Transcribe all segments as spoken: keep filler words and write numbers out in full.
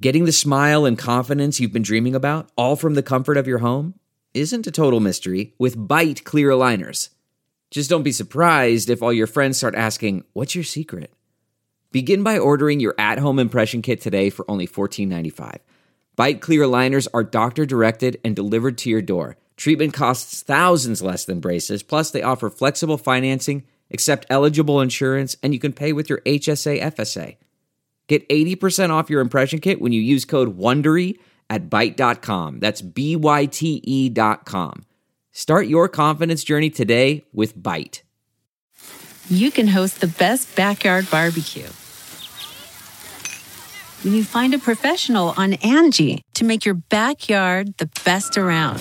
Getting the smile and confidence you've been dreaming about, all from the comfort of your home, isn't a total mystery with Byte clear aligners. Just don't be surprised if all your friends start asking, "What's your secret?" Begin by ordering your at-home impression kit today for only fourteen ninety-five. Byte clear aligners are doctor-directed and delivered to your door. Treatment costs thousands less than braces, plus they offer flexible financing, accept eligible insurance, and you can pay with your H S A F S A. Get eighty percent off your impression kit when you use code WONDERY at byte dot com. That's B Y T E dot com. Start your confidence journey today with Byte. You can host the best backyard barbecue when you find a professional on Angie to make your backyard the best around.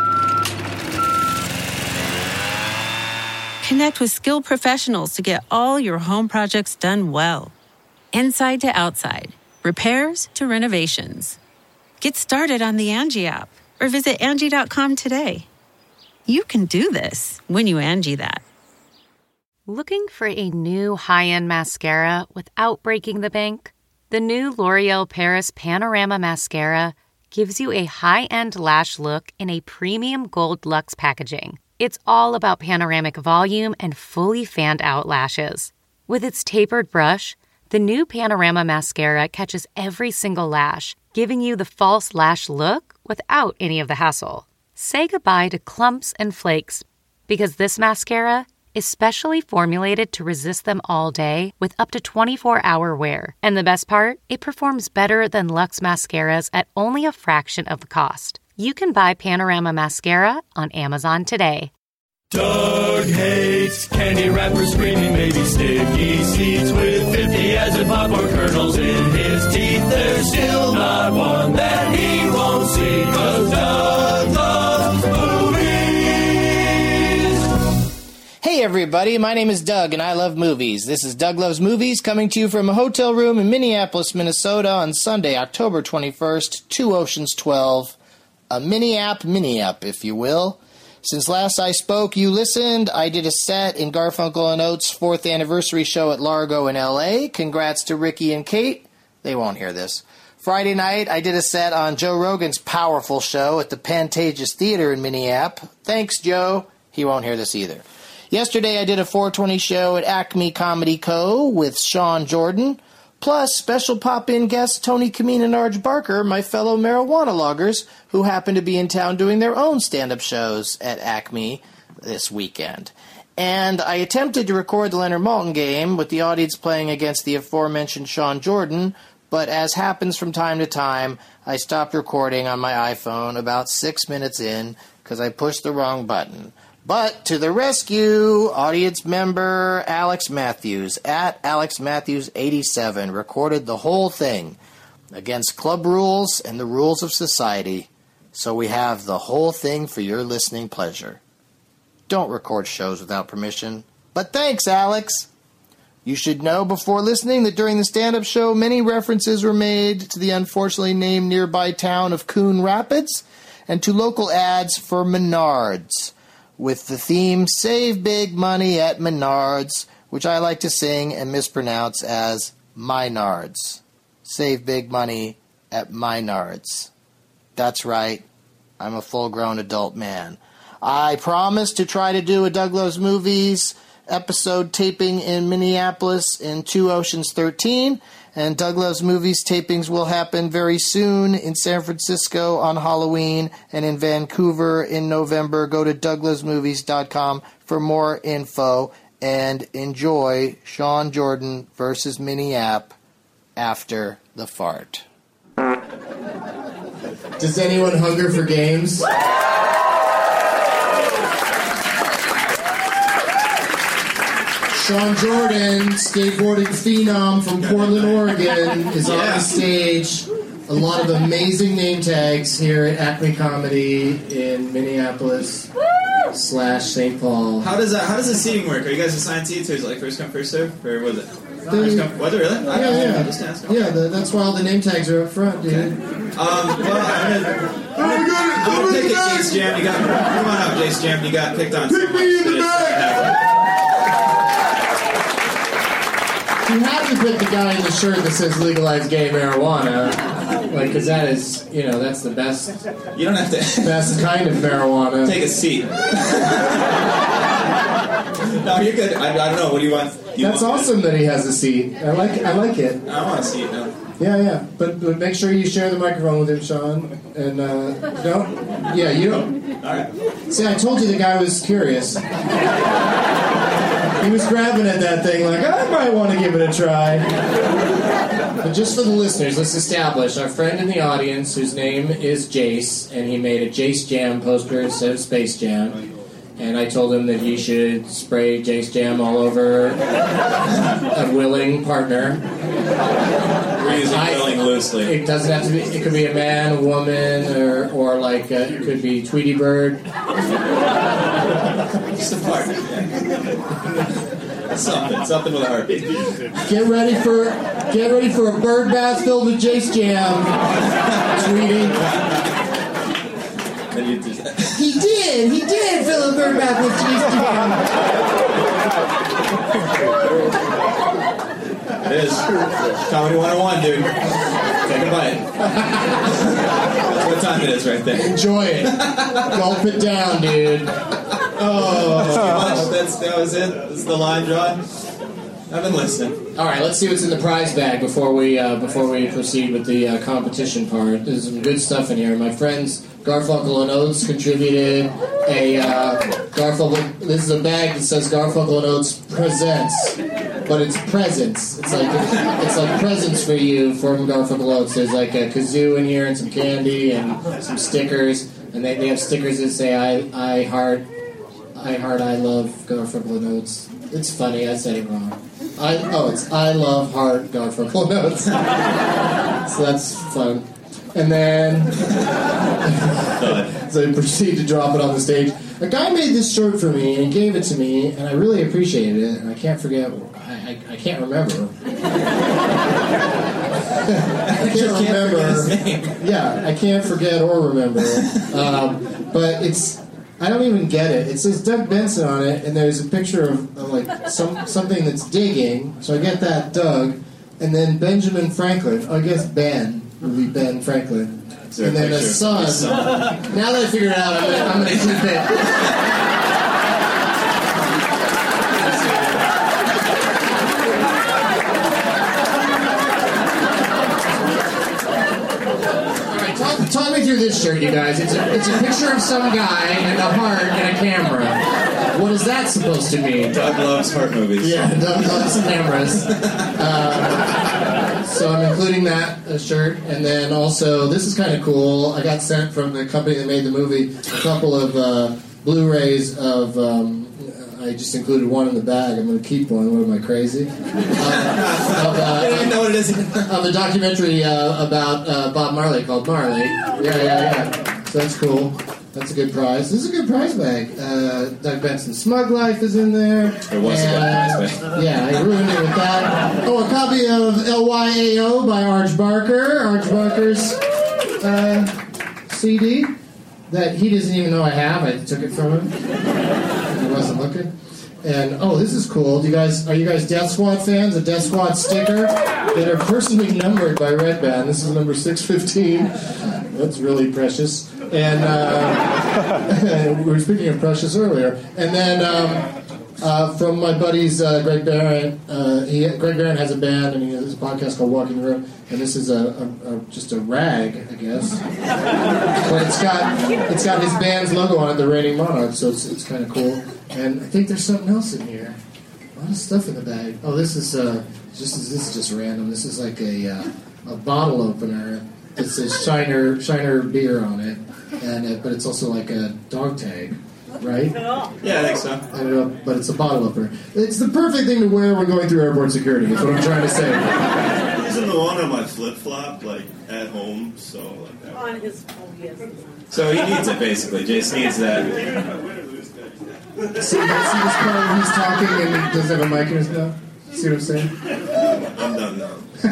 Connect with skilled professionals to get all your home projects done well. Inside to outside, repairs to renovations. Get started on the Angie app or visit Angie dot com today. You can do this when you Angie that. Looking for a new high-end mascara without breaking the bank? The new L'Oreal Paris Panorama Mascara gives you a high-end lash look in a premium gold luxe packaging. It's all about panoramic volume and fully fanned-out lashes. With its tapered brush, the new Panorama Mascara catches every single lash, giving you the false lash look without any of the hassle. Say goodbye to clumps and flakes, because this mascara is specially formulated to resist them all day with up to twenty-four hour wear. And the best part? It performs better than Luxe mascaras at only a fraction of the cost. You can buy Panorama Mascara on Amazon today. Doug hates candy wrappers, screaming baby sticky seeds with fifty as in popcorn kernels in his teeth. There's still not one that he won't see, 'cause Doug loves movies. Hey everybody, my name is Doug and I love movies. This is Doug Loves Movies, coming to you from a hotel room in Minneapolis, Minnesota on Sunday, October twenty-first, Two Oceans twelve. A mini-app, mini-app, if you will. Since last I spoke, you listened. I did a set in Garfunkel and Oates' fourth anniversary show at Largo in L A. Congrats to Ricky and Kate. They won't hear this. Friday night, I did a set on Joe Rogan's powerful show at the Pantages Theater in Minneapolis. Thanks, Joe. He won't hear this either. Yesterday, I did a four twenty show at Acme Comedy Co. with Sean Jordan. Plus, special pop-in guests Tony Kameen and Arj Barker, my fellow marijuana loggers, who happen to be in town doing their own stand-up shows at Acme this weekend. And I attempted to record the Leonard Maltin game with the audience playing against the aforementioned Sean Jordan, but as happens from time to time, I stopped recording on my iPhone about six minutes in because I pushed the wrong button. But to the rescue, audience member Alex Matthews, at Alex Matthews eighty-seven, recorded the whole thing against club rules and the rules of society. So we have the whole thing for your listening pleasure. Don't record shows without permission. But thanks, Alex. You should know before listening that during the stand-up show, many references were made to the unfortunately named nearby town of Coon Rapids and to local ads for Menards, with the theme Save Big Money at Menards, which I like to sing and mispronounce as Mynards. Save big money at Mynards. That's right. I'm a full-grown adult man. I promise to try to do a Doug Loves Movies episode taping in Minneapolis in Two Oceans thirteen, and Doug Loves Movies tapings will happen very soon in San Francisco on Halloween and in Vancouver in November. Go to doug loves movies dot com for more info and enjoy Sean Jordan versus Mini-App after the fart. Does anyone hunger for games? Sean Jordan, skateboarding phenom from Portland, Oregon, is on the stage. A lot of amazing name tags here at Acme Comedy in Minneapolis slash Saint Paul. How does that? How does the seating work? Are you guys assigned seats, or is it like first come first serve, or was it? They, first come, was it really? Yeah, I yeah, yeah. Just ask. Yeah, the, that's why all the name tags are up front, dude. Okay. Um, well, I'm gonna, I'm gonna, I'm gonna pick it, Jace Jam. You got come on up, Jace Jam. You got picked on. Pick me in the back. You have to pick the guy in the shirt that says legalize gay marijuana. Like, because that is, you know, that's the best. You don't have to. Best kind of marijuana. Take a seat. No, you're good. I, I don't know. What do you want? Do you That's want awesome that he has a seat. I like. I like it. I want a seat now. Yeah, yeah. But, but make sure you share the microphone with him, Sean. And uh, no, yeah, you don't. All right. See, I told you the guy was curious. He was grabbing at that thing like, I might want to give it a try. But just for the listeners, let's establish our friend in the audience, whose name is Jace, and he made a Jace Jam poster instead of Space Jam. And I told him that he should spray Jace Jam all over a willing partner. We're using I- willing loosely. It doesn't have to be. It could be a man, a woman, or or like uh, it could be Tweety Bird. Just a part. Something. Something with a heartbeat. Get ready for get ready for a bird bath filled with Jace Jam, Tweety. And you just, He did. He did fill a bird bath with Jace Jam. it is. Comedy one oh one, dude. Take a bite. That's what time it is right there. Enjoy it. Gulp it down, dude. Oh. That's, that was it? That's the line drawn? I've been listening. All right, let's see what's in the prize bag before we uh, before we proceed with the uh, competition part. There's some good stuff in here. My friends Garfunkel and Oates contributed a uh, Garfunkel. This is a bag that says Garfunkel and Oates presents, but it's presents. It's like it's like presents for you from Garfunkel Oates. There's like a kazoo in here and some candy and some stickers, and they, they have stickers that say I I heart I heart I love Garfunkel and Oates. It's funny, I said it wrong. I oh, it's I love heart Garfunkel notes. So that's fun. And then so I proceed to drop it on the stage. A guy made this shirt for me and he gave it to me, and I really appreciated it. And I can't forget. I I, I can't remember. I can't remember. His name. Yeah, I can't forget or remember. Um, but it's. I don't even get it. It says Doug Benson on it, and there's a picture of, of like some something that's digging. So I get that Doug, and then Benjamin Franklin. I guess Ben would be Ben Franklin, there and a then a picture of son. his son? Now that I figured it out, I'm gonna, I'm gonna keep it. Talk me through this shirt, you guys. It's a, it's a picture of some guy and a heart and a camera. What is that supposed to mean? Doug loves heart movies. Yeah, Doug loves cameras. Uh, so I'm including that uh, shirt. And then also, this is kind of cool. I got sent from the company that made the movie a couple of uh, Blu-rays of... Um, I just included one in the bag. I'm going to keep one. What am I, crazy? Uh, of, uh, I don't even know what it is. of a documentary uh, about uh, Bob Marley called Marley. Yeah, yeah, yeah. So that's cool. That's a good prize. This is a good prize bag. Uh, Doug Benson's Smug Life is in there. It was and, a good prize bag. Yeah, I ruined it with that. Oh, a copy of L Y A O by Arch Barker. Arch Barker's uh, C D that he doesn't even know I have. I took it from him. He wasn't looking. And oh, this is cool. Do you guys are you guys Death Squad fans? A Death Squad sticker that are personally numbered by Red Band. This is number six fifteen. That's really precious. And uh, we were speaking of precious earlier. And then um, uh, from my buddies uh, Greg Barron. Uh, he Greg Barron has a band and he has a podcast called Walking the Room. And this is a, a, a just a rag, I guess. But it's got it's got his band's logo on it, the Reigning Monarch. So it's it's kind of cool. And I think there's something else in here. A lot of stuff in the bag. Oh, this is uh, just this is just random. This is like a uh, a bottle opener. It says Shiner Shiner beer on it, and uh, but it's also like a dog tag, right? Yeah, I think so. I don't know, but it's a bottle opener. It's the perfect thing to wear when going through airport security. Is what I'm trying to say. Using the one on my flip flop, like at home, so like that. On his phone, yes. So he needs it basically. Jace needs that. See, see this part where he's talking and he doesn't have a mic in his mouth? See what I'm saying? I'm done now.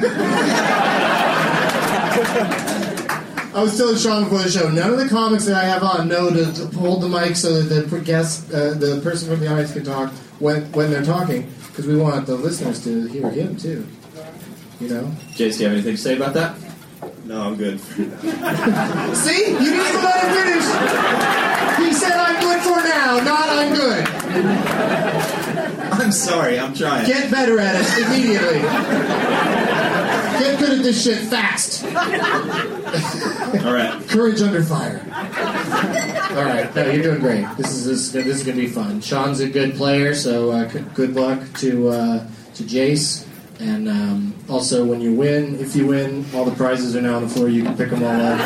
I was telling Sean before the show, none of the comics that I have on know to, to hold the mic so that the guest, uh, the person from the audience can talk when when they're talking, because we want the listeners to hear him too. You know? Jace, do you have anything to say about that? No, I'm good. See? You didn't even let him finish. He said, I'm good for now, not I'm good. I'm sorry, I'm trying. Get better at it immediately. Get good at this shit fast. All right. Courage under fire. All right, no, you're doing great. This is this, this is gonna be fun. Sean's a good player, so uh, c- good luck to uh, to Jace. And um, also, when you win, if you win, all the prizes are now on the floor. You can pick them all up.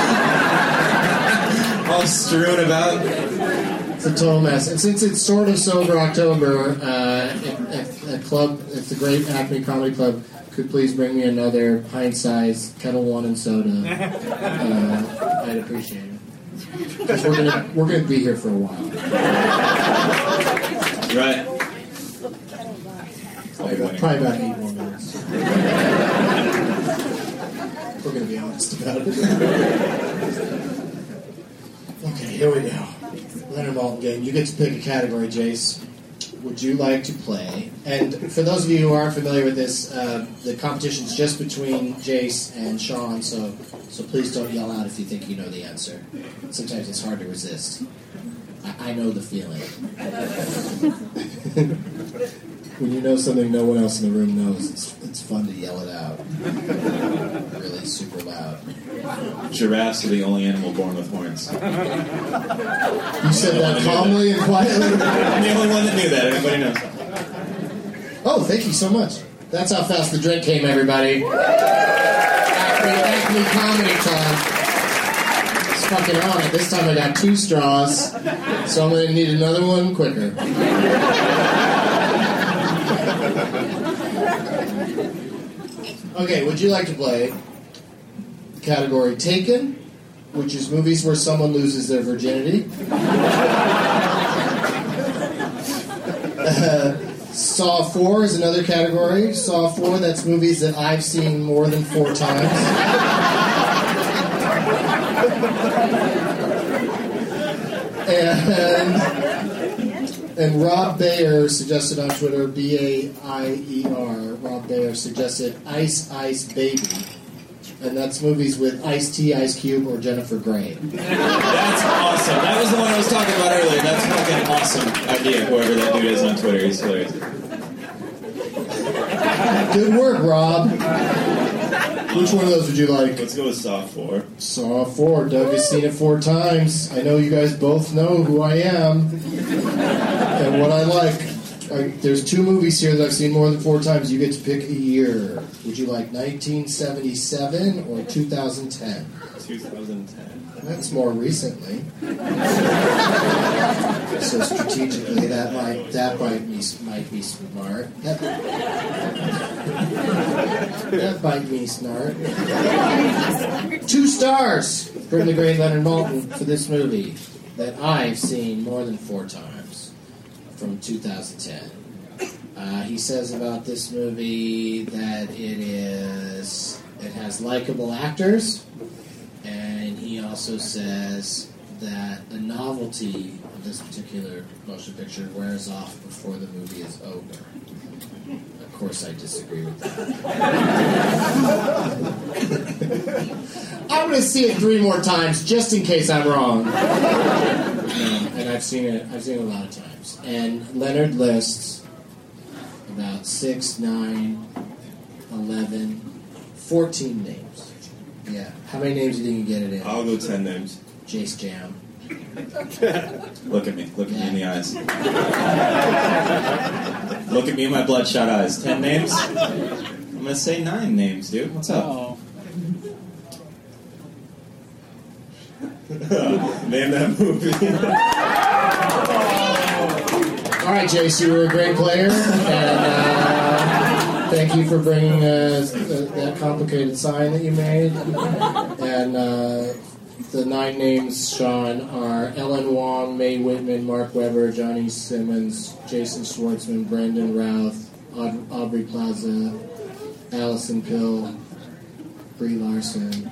All strewn about. It's a total mess. And since it's sort of sober October, uh, at, at club, at the Great Acme Comedy Club, could please bring me another pint-sized Kettle One and soda. Uh, I'd appreciate it. 'Cause we're gonna we're gonna be here for a while. Right. Probably about, probably about eight more minutes. We're gonna be honest about it. Okay, here we go. Leonard Maltin game. You get to pick a category, Jace. Would you like to play? And for those of you who aren't familiar with this, uh, the competition's just between Jace and Sean, so so please don't yell out if you think you know the answer. Sometimes it's hard to resist. I, I know the feeling. When you know something no one else in the room knows, it's, it's fun to yell it out. Really super loud. Giraffes are the only animal born with horns. You said that calmly and quietly? I'm the only one that knew that. Everybody knows. Oh, thank you so much. That's how fast the drink came, everybody. Acme, Acme Comedy Club. It's fucking on it. This time I got two straws, so I'm going to need another one quicker. Okay, would you like to play category Taken, which is movies where someone loses their virginity? uh, Saw four is another category. Saw four, that's movies that I've seen more than four times. and... And Rob Bayer suggested on Twitter, B A I E R, Rob Bayer suggested Ice Ice Baby. And that's movies with Ice-T, Ice Cube, or Jennifer Grey. That's awesome. That was the one I was talking about earlier. That's a fucking awesome idea, whoever that dude is on Twitter. He's hilarious. Good work, Rob. Which one of those would you like? Let's go with Saw four. Saw four. Doug has seen it four times. I know you guys both know who I am and what I like. I, there's two movies here that I've seen more than four times. You get to pick a year. Would you like nineteen seventy-seven or two thousand ten? two thousand ten. That's more recently. So strategically, that might that might be might be smart. That, that might be smart. Two stars from the great Leonard Maltin for this movie that I've seen more than four times from two thousand ten. Uh, he says about this movie that it is it has likable actors. And he also says that the novelty of this particular motion picture wears off before the movie is over. Of course, I disagree with that. I'm going to see it three more times just in case I'm wrong. No, and I've seen it. I've seen it a lot of times. And Leonard lists about six, nine, eleven, fourteen names. Yeah. How many names do you think you can get it in? I'll go ten names. Jace Jam. Look at me. Look at me in the eyes. Look at me in my bloodshot eyes. Ten names? I'm going to say nine names, dude. What's up? Oh. Name that movie. All right, Jace, you were a great player, and uh, thank you for bringing uh, that complicated sign that you made. And uh, the nine names, Sean, are Ellen Wong, Mae Whitman, Mark Webber, Johnny Simmons, Jason Schwartzman, Brendan Routh, Aud- Aubrey Plaza, Allison Pill, Brie Larson.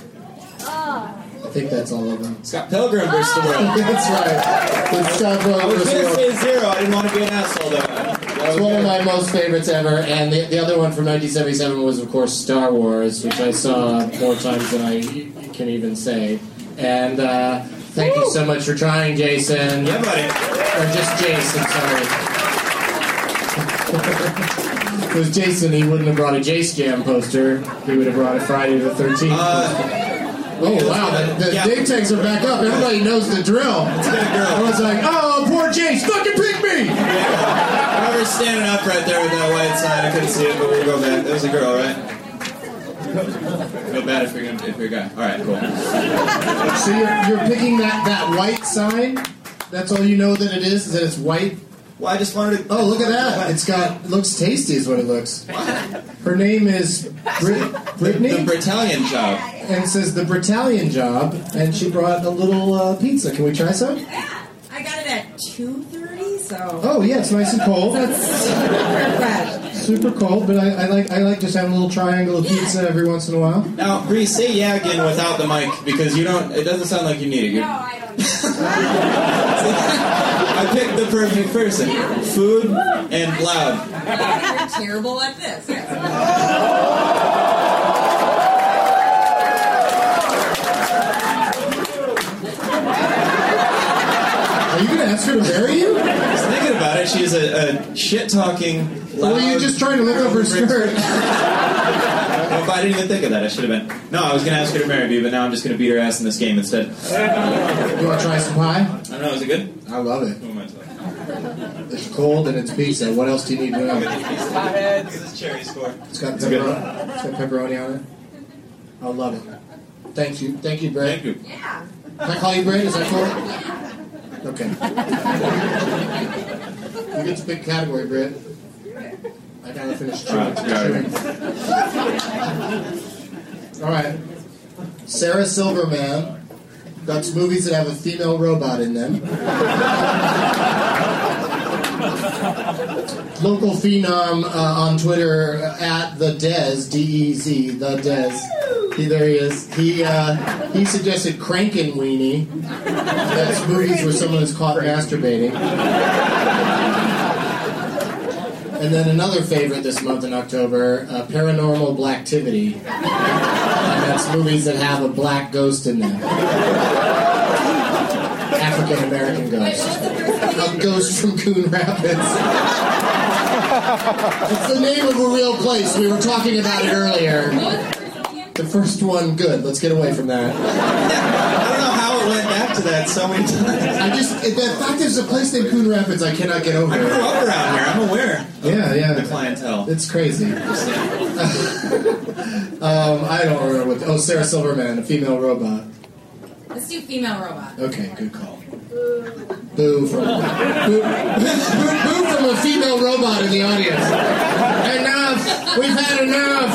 I think that's all of them. Scott Pilgrim versus the World. That's right. It's Scott Pilgrim I was versus going the to World. say zero. I didn't want to be an asshole, though. That It's one of my most favorites ever, and the, the other one from nineteen seventy-seven was, of course, Star Wars, which I saw more times than I can even say. And uh, thank Woo! you so much for trying, Jason. Yeah, buddy. Or just Jason, sorry. If it was Jason, he wouldn't have brought a Jace Jam poster. He would have brought a Friday the thirteenth. Uh, Oh, wow, the, the yeah. dig tags are back up. Everybody knows the drill. It's a good girl. I was like, oh, poor Jace, fucking pick me! Yeah. I was standing up right there with that white sign. I couldn't see it, but we'll go back. That was a girl, right? Feel bad if you're, gonna, if you're a guy. All right, cool. So you're, you're picking that, that white sign? That's all you know that it is? Is that it's white? Well, I just wanted to... Oh, look at that. It's got... It looks tasty is what it looks. What? Her name is Brit, Brittany? The, the Britallion Job. And it says the Britallion Job, and she brought a little uh, pizza. Can we try some? Yeah. I got it at two thirty, so... Oh, yeah, it's nice and cold. So it's super fresh. Super cold, but I, I like I like just having a little triangle of pizza every once in a while. Now, Bree, say yeah again without the mic, because you don't... It doesn't sound like you need it. You're, No, I don't. I picked the perfect person. Food and loud. You're terrible at this. Yes. Are you going to ask her to marry you? I was thinking about it. She's a, a shit-talking, loud... Or were you just trying to lift up her skirt? Well, if I didn't even think of that, I should have been. No, I was going to ask her to marry me, but now I'm just going to beat her ass in this game instead. You want to try some pie? I don't know. Is it good? I love it. Who am I talking? It's cold and it's pizza. What else do you need to know? This is cherry score. It's got pepperoni. It's got pepperoni on it. I love it. Thank you. Thank you, Brett. Thank you. Yeah. Can I call you Brett? Is that cool? Okay. You get to pick category, Brett. I gotta finish chewing. All right. Sarah Silverman. That's movies that have a female robot in them. Local phenom uh, on Twitter uh, at the Dez, D E Z, the Dez. He, there he is. He uh, he suggested Crankin' Weenie. That's movies where someone is caught masturbating. And then another favorite this month in October, uh, Paranormal Blacktivity. And that's movies that have a black ghost in them. African American ghost. A ghost from Coon Rapids. It's the name of a real place. We were talking about it earlier. The first one, good. Let's get away from that. I don't know how it went back to that so many times. I just, the fact there's a place named Coon Rapids I cannot get over. I grew up around here. I'm aware. Yeah, yeah. The clientele. It's crazy. um, I don't remember what. Oh, Sarah Silverman, a female robot. Let's do female robot. Okay, good call. Boo from boo, boo, boo from a female robot in the audience. Enough! We've had enough!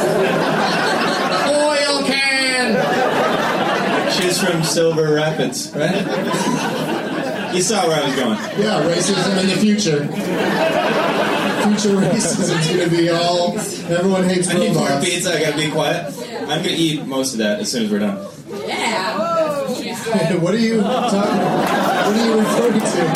Oil can! She's from Silver Rapids, right? You saw where I was going. Yeah, racism in the future. Future racism is going to be all. Everyone hates I need more robots. pizza. I gotta be quiet. I'm gonna eat most of that as soon as we're done. Yeah. What are you talking about? What are you referring to?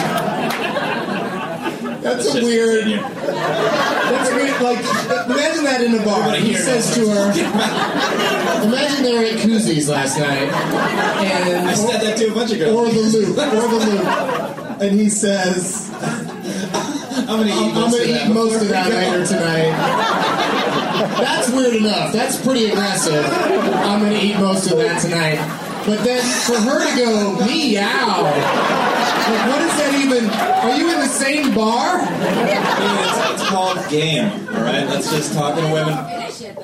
That's Let's a just weird. continue. That's weird. Like, imagine that in a bar. Everybody He here says knows to what her, imagine they were at Koozies last night. And, I said that to a bunch of girls. Or the Loop. Or the Loop. And he says, I'm gonna eat I'm, most, I'm of, gonna that eat most of that before we go. later tonight. That's weird enough. That's pretty aggressive. I'm gonna eat most of that tonight. But then for her to go, meow. Like, what is that even? Are you in the same bar? It's, it's called game, alright? Let's just talking to women. Finish it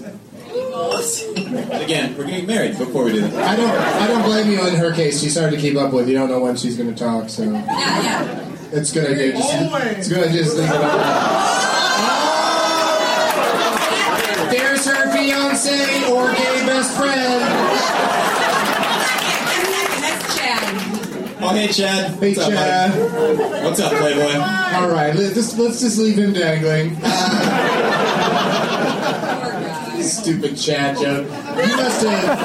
then. Again, we're getting married before we do that. I don't I don't blame you in her case. She's hard to keep up with. You don't know when she's going to talk, so. Yeah, yeah. It's a good idea. Just, it's a good idea to just leave it up. Oh! There's her fiance or gay best friend. Oh, hey, Chad. Hey, What's up, Chad. buddy? What's up, Playboy? All right, let's just, let's just leave him dangling. Uh, stupid Chad joke. You must have.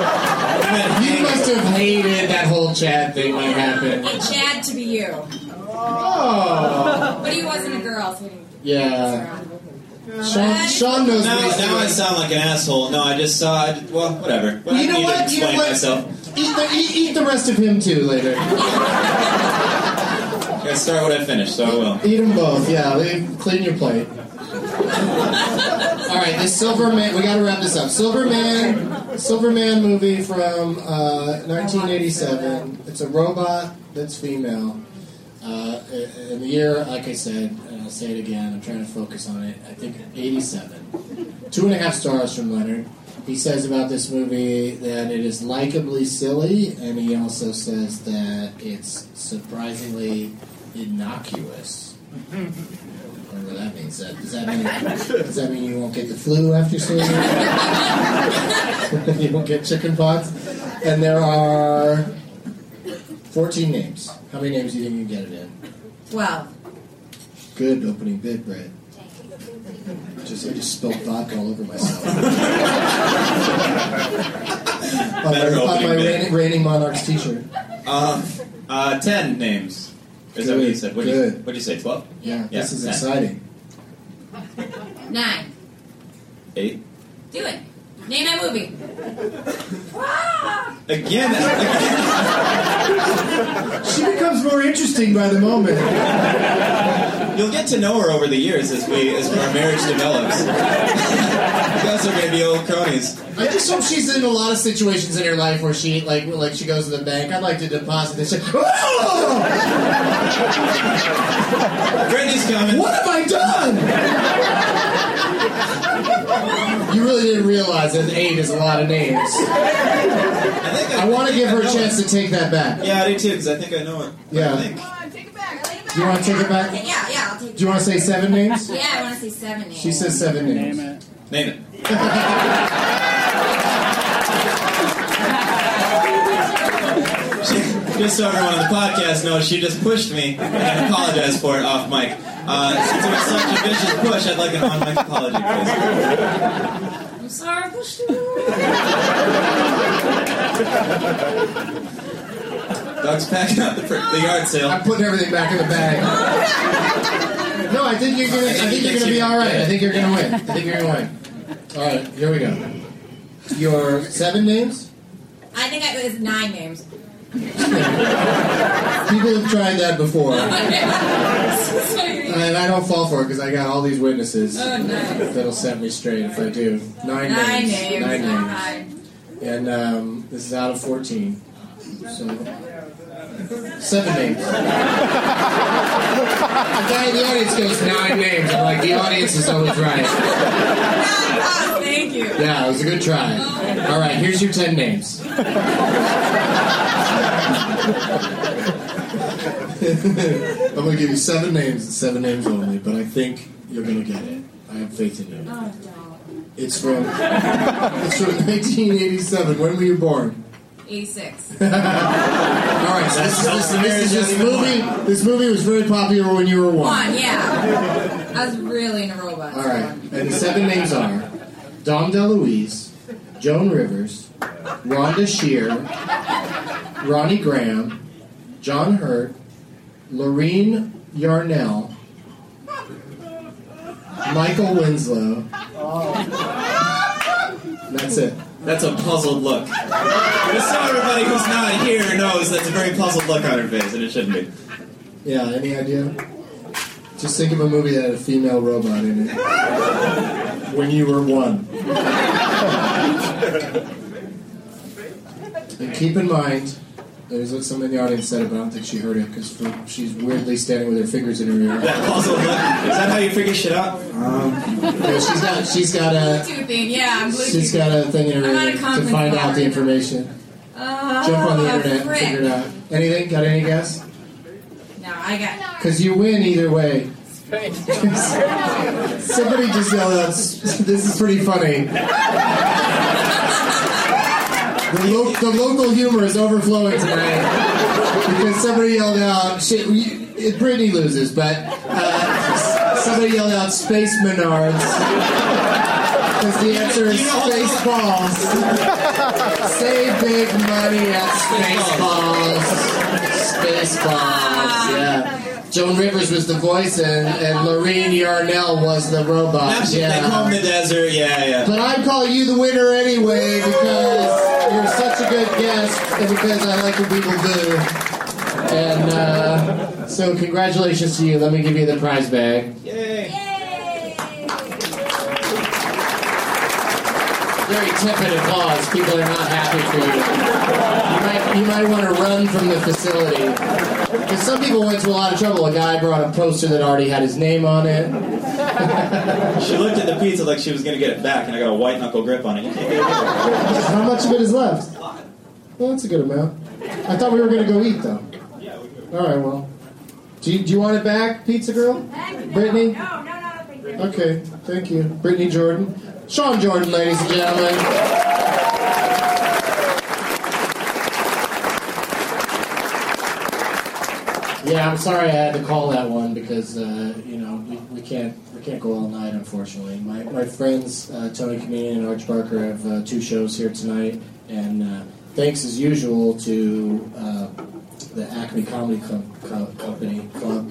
You must have hated that whole Chad thing when it happened. Hey, Chad, to be you. Oh. But he wasn't a girl, so he didn't. Yeah. Sean, Sean knows Now, what he's now I doing. sound like an asshole. No, I just saw. I just, well, whatever. But You I know need what? to You explain know what? myself. Eat the, eat, eat the rest of him too later. I start what I finish, so I will. Eat them both, yeah. Leave, clean your plate. All right, this Silverman. We got to wrap this up. Silverman, Silverman movie from uh, nineteen eighty-seven. It's a robot that's female. Uh, in the year, like I said, and I'll say it again. I'm trying to focus on it. I think eighty-seven. Two and a half stars from Leonard. He says about this movie that it is likably silly, and he also says that it's surprisingly innocuous. Whatever that means. That, does that mean does that mean you won't get the flu after seeing it? You won't get chicken pox? And there are fourteen names. How many names do you think you can get it in? Twelve. Good opening bid, Brett. Just I just spilled vodka all over myself. on Better my, on opening my bid. reigning, reigning Monarchs t-shirt. Uh, uh, ten names. Is that what you said? What'd you, Good. what'd you say? Twelve? Yeah, Yeah, this is ten. exciting. Nine. Eight. Do it. Name that movie. Again. She becomes more interesting by the moment. You'll get to know her over the years as we as our marriage develops. You guys are gonna be old cronies. I just hope she's in a lot of situations in her life where she like like she goes to the bank. I'd like to deposit this. She, oh! Brittany's coming. What have I done? You really didn't realize that eight is a lot of names. I think I, I want to think give her I a know chance it. to take that back. Yeah, I do too, because I think I know it. Yeah. I think. Come on, take it back. Take it back. Do you want to take it back? Yeah, yeah, I'll take it. Do you want to say seven names? Yeah, I want to say seven names. She says seven names. Name it. Name it. She, just so everyone on the podcast knows, she just pushed me, and I apologize for it off mic. Uh, since it was such a vicious push, I'd like an on-mic apology, please. I'm sorry, I pushed you. Doug's packing up the, fr- the yard sale. I'm putting everything back in the bag. No, I think you're gonna. I think you're gonna be all right. I think you're gonna win. I think you're gonna win. All right, here we go. Your seven names. I think I, it was nine names. People have tried that before, So and I don't fall for it because I got all these witnesses Oh, nice. that'll set me straight if I do. Nine, Nine names. names. Nine Nine. names. And um, this is out of fourteen. So seven names. The guy in the audience goes nine names. I'm like, the audience is always right. Oh, thank you. Yeah, it was a good try. All right, here's your ten names. I'm going to give you seven names and seven names only, but I think you're going to get it. I have faith in you. Oh, don't. It's from it's from nineteen eighty-seven. When were you born? eighty-six. All right, so this is this, this, is this movie. This movie was very popular when you were one. One, yeah. I was really in a robot. All right, and the seven names are Dom DeLuise, Joan Rivers, Rhonda Shear, Ronnie Graham, John Hurt, Lorene Yarnell, Michael Winslow. That's it. That's a puzzled look. Just so everybody who's not here knows that's a very puzzled look on her face, and it shouldn't be. Yeah, any idea? Just think of a movie that had a female robot in it. When you were one. And keep in mind, there's what someone in the audience said, but I don't think she heard it because she's weirdly standing with her fingers in her ear. That puzzled look. Is that how you figure shit out? Um, yeah, she's got she's got a Bluetooth thing, yeah, I'm Bluetooth. she's got a thing in her I'm on a ear to conference find call out the right information. Uh, Jump on the internet and frick. figure it out. Anything? Got any guess? No, I got. Because you win either way. Somebody just yelled out, this is pretty funny. The, lo- the local humor is overflowing tonight because somebody yelled out, shit, we, it, Brittany loses, but uh, somebody yelled out Space Menards because the answer is Spaceballs. Save big money at Spaceballs. Spaceballs, yeah. Joan Rivers was the voice, and, and Lorene Yarnell was the robot. That's yeah. They comb the desert, yeah, yeah. But I'm calling you the winner anyway because you're such a good guest, and because I like what people do. And uh, so congratulations to you. Let me give you the prize bag. Yay! Very tepid applause. People are not happy for you. You might, you might want to run from the facility. Because some people went to a lot of trouble. A guy brought a poster that already had his name on it. She looked at the pizza like she was going to get it back, and I got a white knuckle grip on it. You can't get it back. How much of it is left? Well, that's a good amount. I thought we were going to go eat, though. Yeah, we could. All right, well. Do you, do you want it back, Pizza Girl? Brittany? No, no, no, thank you. Okay, thank you. Brittany Jordan. Sean Jordan, ladies and gentlemen. Yeah, I'm sorry I had to call that one because uh, you know we, we can't we can't go all night, unfortunately. My my friends uh, Tony Kameen and Arch Barker have uh, two shows here tonight, and uh, thanks as usual to uh, the Acme Comedy Club, Co- Company Club.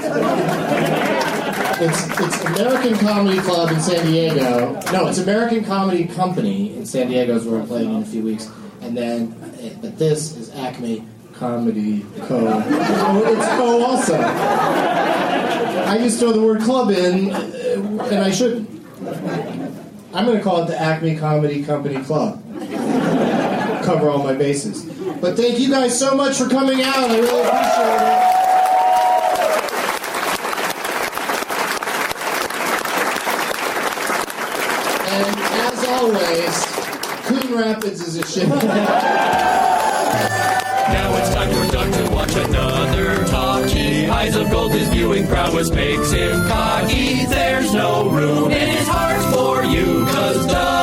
It's it's American Comedy Club in San Diego. No, it's American Comedy Company in San Diego is where I'm playing in a few weeks, and then but this is Acme Comedy Co. Oh, it's Co also. I just throw the word club in, and I shouldn't. I'm going to call it the Acme Comedy Company Club. Cover all my bases. But thank you guys so much for coming out. I really appreciate it. And as always, Coon Rapids is a shit. Now it's time for Doug to watch another talkie. Eyes of gold, his viewing prowess makes him cocky. There's no room in his heart for you, 'cause Doug